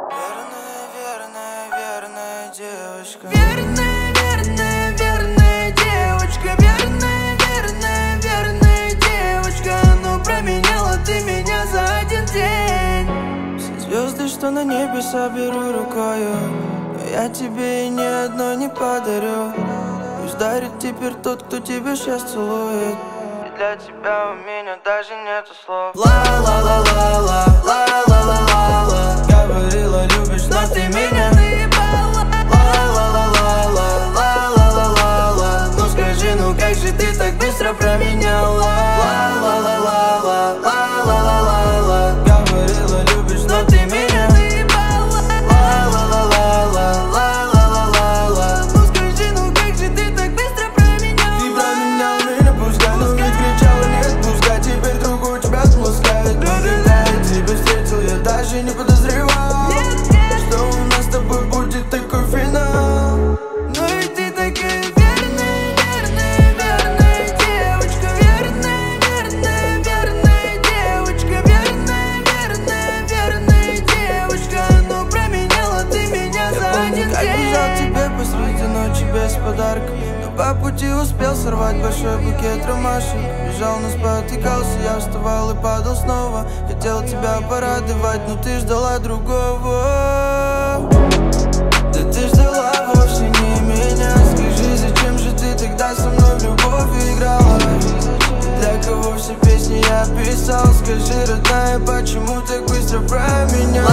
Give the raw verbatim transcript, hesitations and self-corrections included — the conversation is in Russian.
Верная, верная, верная девочка. Верная, верная, верная девочка. Верная, верная, верная девочка. Ну променяла ты меня за один день. Все звезды, что на небе, соберу рукою, но я тебе и ни одной не подарю. Пусть дарит теперь тот, кто тебя сейчас целует. И для тебя у меня даже нету слов. Ла-ла-ла-ла-ла, ла-ла-ла-ла-ла. Говорила, любишь, но ты меня наебала. Ла-ла-ла-ла-ла, ла-ла-ла-ла-ла. Ну скажи, ну как же ты так быстро променяла? Ла-ла-ла-ла-ла, ла-ла-ла-ла-ла. Говорила, любишь, но ты меня наебала. Ла-ла-ла-ла-ла, ла-ла-ла-ла-ла. Ну скажи, ну как же ты так быстро променяла? Ты променял меня, пускай, но ведь кричала нет, пускай теперь другой тебя отпускает. Но когда я тебя встретил, я даже не подозревал, что у нас с тобой будет такой финал. Ну и ты такая верная, верная, верная девочка. Верная, верная, верная девочка. Верная, верная, верная девочка. Ну променяла ты меня за один день. Как бежал тебе посреди ночи без подарка, но по пути успел сорвать большой букет ромашек. Бежал, но спотыкался, я вставал и падал снова. Хотел тебя порадовать, но ты ждала другого. Да ты ждала вовсе не меня. Скажи, зачем же ты тогда со мной в любовь играла? Для кого все песни я писал? Скажи, родная, почему так быстро променяла?